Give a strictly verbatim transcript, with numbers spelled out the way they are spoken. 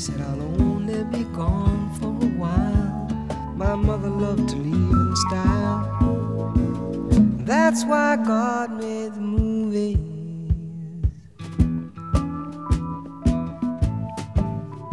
said I'll only be gone for a while. My mother loved to leave in style. That's why God made the movie